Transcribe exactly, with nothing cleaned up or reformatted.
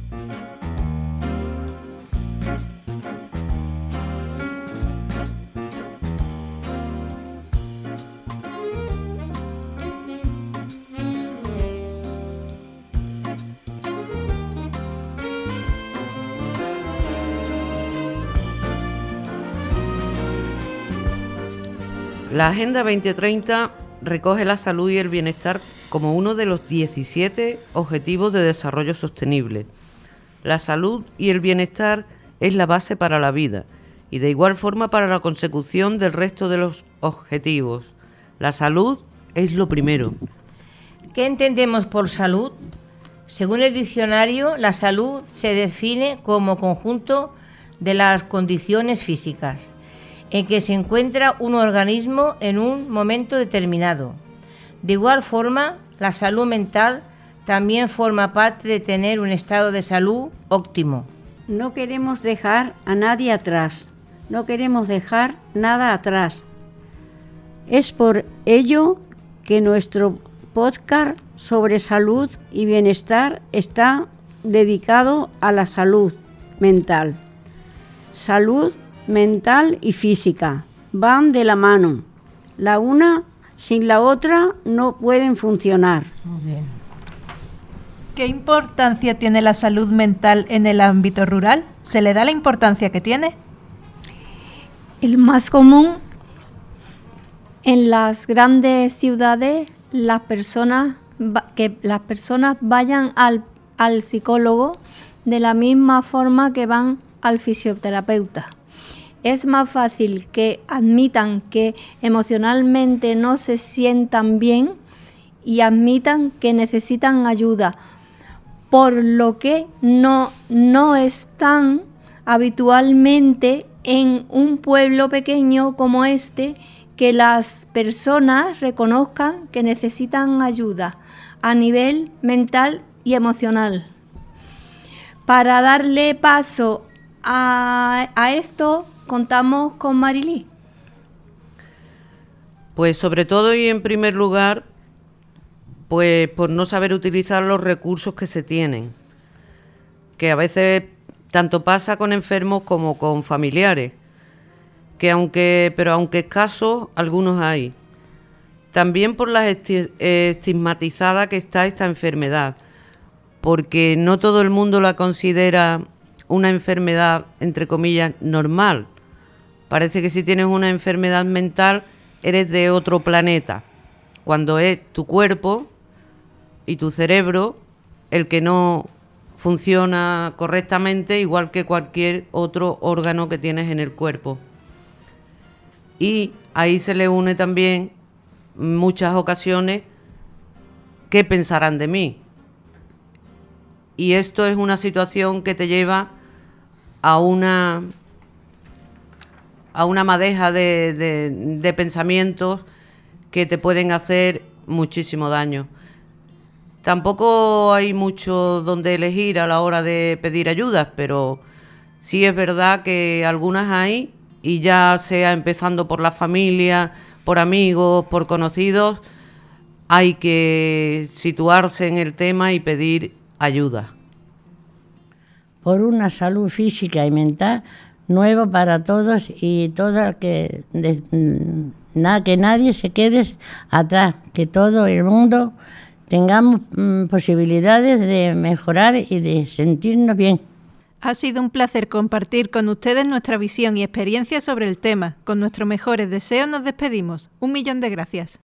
La Agenda veinte treinta recoge la salud y el bienestar como uno de los diecisiete Objetivos de Desarrollo Sostenible. La salud y el bienestar es la base para la vida y de igual forma para la consecución del resto de los objetivos. La salud es lo primero. ¿Qué entendemos por salud? Según el diccionario, la salud se define como conjunto de las condiciones físicas en que se encuentra un organismo en un momento determinado. De igual forma, la salud mental también forma parte de tener un estado de salud óptimo. No queremos dejar a nadie atrás, no queremos dejar nada atrás. Es por ello que nuestro podcast sobre salud y bienestar está dedicado a la salud mental. Salud mental y física van de la mano. La una sin la otra no pueden funcionar. Muy bien. ¿Qué importancia tiene la salud mental en el ámbito rural? ¿Se le da la importancia que tiene? El más común en las grandes ciudades, las personas que las personas vayan al, al psicólogo de la misma forma que van al fisioterapeuta. Es más fácil que admitan que emocionalmente no se sientan bien y admitan que necesitan ayuda, por lo que no, no están habitualmente en un pueblo pequeño como este, que las personas reconozcan que necesitan ayuda a nivel mental y emocional. Para darle paso a, a esto, contamos con Marilí. Pues sobre todo y en primer lugar, pues por no saber utilizar los recursos que se tienen, que a veces tanto pasa con enfermos como con familiares, que aunque, pero aunque escasos, algunos hay. También por la esti- estigmatizada que está esta enfermedad, porque no todo el mundo la considera una enfermedad, entre comillas, normal. Parece que si tienes una enfermedad mental eres de otro planeta, cuando es tu cuerpo y tu cerebro el que no funciona correctamente, igual que cualquier otro órgano que tienes en el cuerpo. Y ahí se le une también muchas ocasiones ¿qué pensarán de mí? Y esto es una situación que te lleva a una a una madeja de, de, de pensamientos que te pueden hacer muchísimo daño. Tampoco hay mucho donde elegir a la hora de pedir ayudas, pero sí es verdad que algunas hay, y ya sea empezando por la familia, por amigos, por conocidos, hay que situarse en el tema y pedir ayuda. Por una salud física y mental nueva para todos y toda que de, nada que nadie se quede atrás, que todo el mundo tengamos mm, posibilidades de mejorar y de sentirnos bien. Ha sido un placer compartir con ustedes nuestra visión y experiencia sobre el tema. Con nuestros mejores deseos nos despedimos. Un millón de gracias.